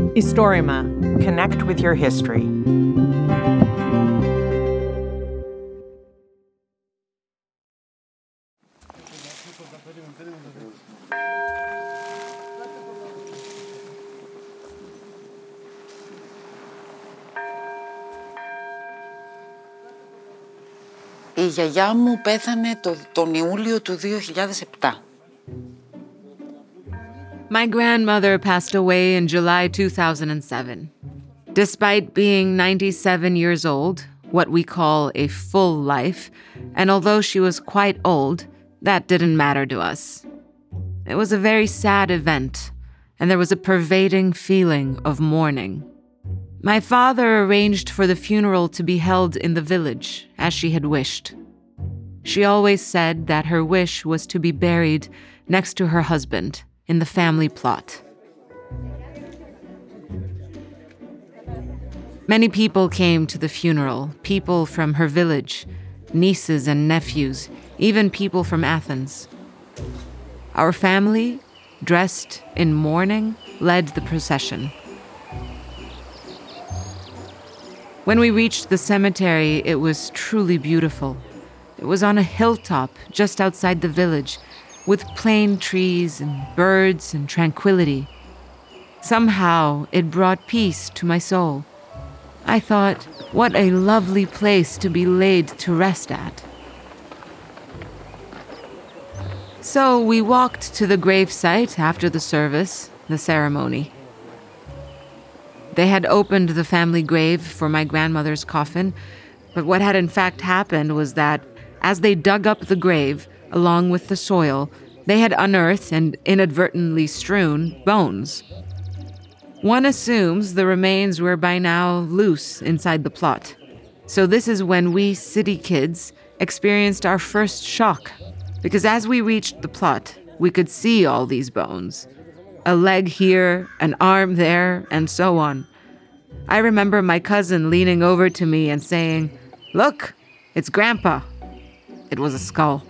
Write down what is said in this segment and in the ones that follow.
Historima. Connect with your history. Η γιαγιά μου πέθανε τον Ιούλιο του 2007. My grandmother passed away in July 2007. Despite being 97 years old, what we call a full life, and although she was quite old, that didn't matter to us. It was a very sad event, and there was a pervading feeling of mourning. My father arranged for the funeral to be held in the village, as she had wished. She always said that her wish was to be buried next to her husband, in the family plot. Many people came to the funeral, people from her village, nieces and nephews, even people from Athens. Our family, dressed in mourning, led the procession. When we reached the cemetery, it was truly beautiful. It was on a hilltop just outside the village, with plane trees and birds and tranquility. Somehow, it brought peace to my soul. I thought, what a lovely place to be laid to rest at. So we walked to the gravesite after the service, the ceremony. They had opened the family grave for my grandmother's coffin, but what had in fact happened was that as they dug up the grave, along with the soil, they had unearthed and inadvertently strewn bones. One assumes the remains were by now loose inside the plot. So this is when we city kids experienced our first shock, because as we reached the plot, we could see all these bones. A leg here, an arm there, and so on. I remember my cousin leaning over to me and saying, "Look, it's Grandpa." It was a skull.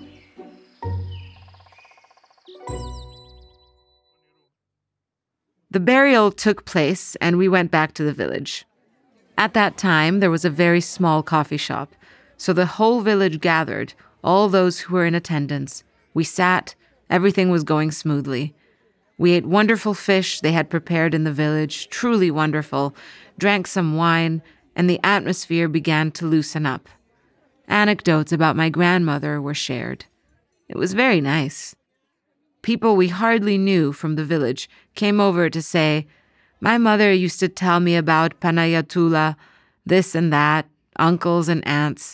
The burial took place, and we went back to the village. At that time, there was a very small coffee shop, so the whole village gathered, all those who were in attendance. We sat, everything was going smoothly. We ate wonderful fish they had prepared in the village, truly wonderful, drank some wine, and the atmosphere began to loosen up. Anecdotes about my grandmother were shared. It was very nice. People we hardly knew from the village came over to say, "My mother used to tell me about Panayatula, this and that, uncles and aunts."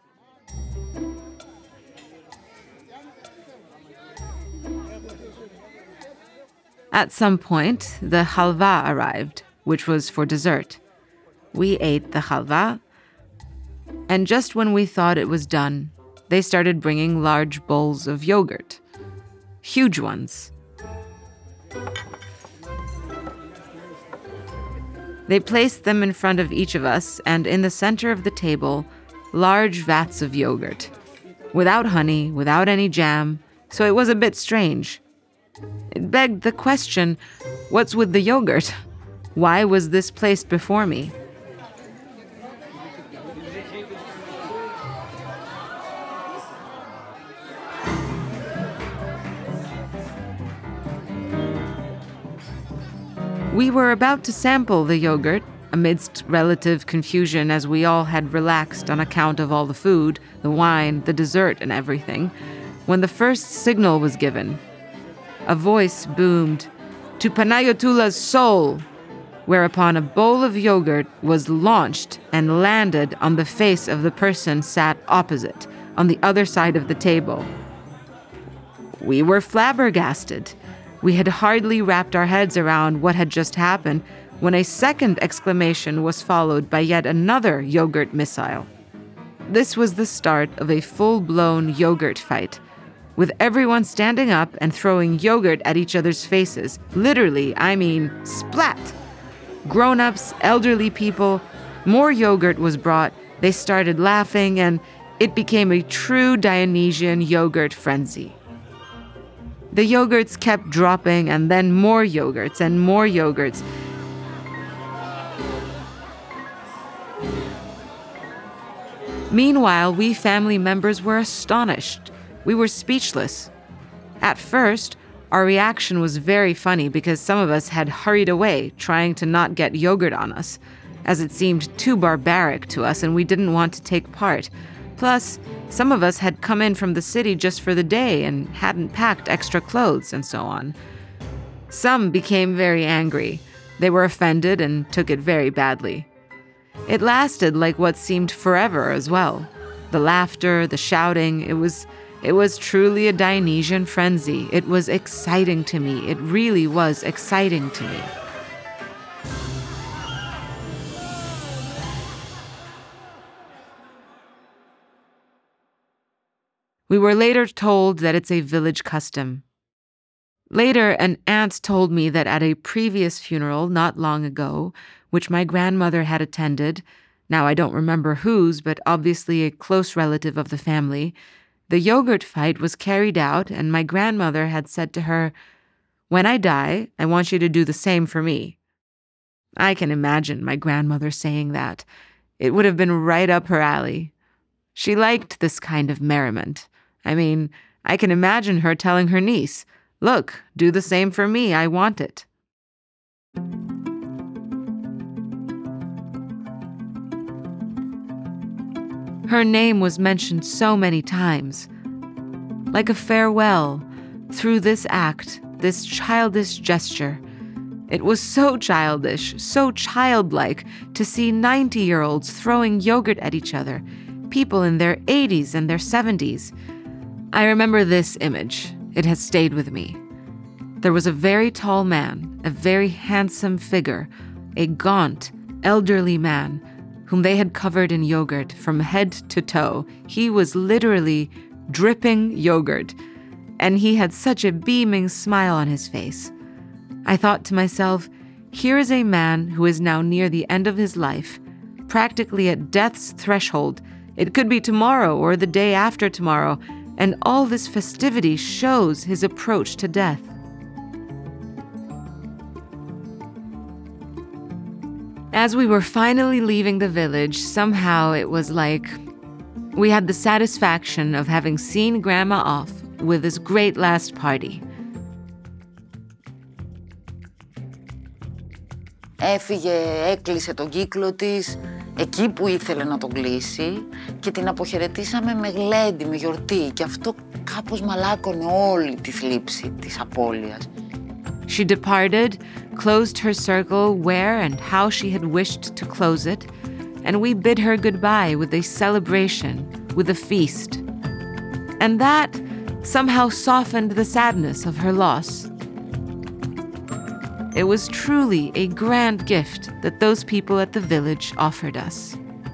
At some point, the halva arrived, which was for dessert. We ate the halva, and just when we thought it was done, they started bringing large bowls of yogurt. Huge ones. They placed them in front of each of us, and in the center of the table, large vats of yogurt. Without honey, without any jam, so it was a bit strange. It begged the question, what's with the yogurt? Why was this placed before me? We were about to sample the yogurt, amidst relative confusion as we all had relaxed on account of all the food, the wine, the dessert, and everything, when the first signal was given. A voice boomed, "To Panayotula's soul!" whereupon a bowl of yogurt was launched and landed on the face of the person sat opposite, on the other side of the table. We were flabbergasted. We had hardly wrapped our heads around what had just happened when a second exclamation was followed by yet another yogurt missile. This was the start of a full-blown yogurt fight, with everyone standing up and throwing yogurt at each other's faces. Literally, I mean, splat! Grown-ups, elderly people, more yogurt was brought, they started laughing, and it became a true Dionysian yogurt frenzy. The yogurts kept dropping, and then more yogurts and more yogurts. Meanwhile, we family members were astonished. We were speechless. At first, our reaction was very funny because some of us had hurried away, trying to not get yogurt on us, as it seemed too barbaric to us and we didn't want to take part. Plus, some of us had come in from the city just for the day and hadn't packed extra clothes and so on. Some became very angry. They were offended and took it very badly. It lasted like what seemed forever as well. The laughter, the shouting, it was truly a Dionysian frenzy. It was exciting to me. It really was exciting to me. We were later told that it's a village custom. Later, an aunt told me that at a previous funeral not long ago, which my grandmother had attended, now I don't remember whose, but obviously a close relative of the family, the yogurt fight was carried out and my grandmother had said to her, "When I die, I want you to do the same for me." I can imagine my grandmother saying that. It would have been right up her alley. She liked this kind of merriment. I mean, I can imagine her telling her niece, "Look, do the same for me, I want it." Her name was mentioned so many times. Like a farewell, through this act, this childish gesture. It was so childish, so childlike to see 90-year-olds throwing yogurt at each other, people in their 80s and their 70s. I remember this image. It has stayed with me. There was a very tall man, a very handsome figure, a gaunt, elderly man, whom they had covered in yogurt from head to toe. He was literally dripping yogurt, and he had such a beaming smile on his face. I thought to myself, here is a man who is now near the end of his life, practically at death's threshold. It could be tomorrow or the day after tomorrow, and all this festivity shows his approach to death. As we were finally leaving the village, somehow it was like we had the satisfaction of having seen Grandma off with this great last party. Έφυγε, έκλεισε τον κύκλο της εκεί που ήθελε να τον κλείσει και την αποχαιρετήσαμε με γλέντι, με γιορτή και αυτό κάπως μαλάκωνε όλη τη θλίψη της απώλειας. She departed, closed her circle where and how she had wished to close it, and we bid her goodbye with a celebration, with a feast. And that somehow softened the sadness of her loss. It was truly a grand gift that those people at the village offered us.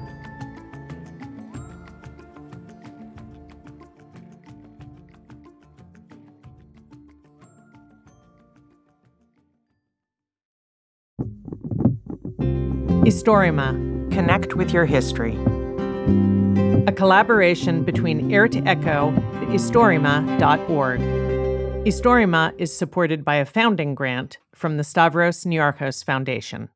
Historima. Connect with your history. A collaboration between Ert Echo and Historima.org. Historima is supported by a founding grant from the Stavros Niarchos Foundation.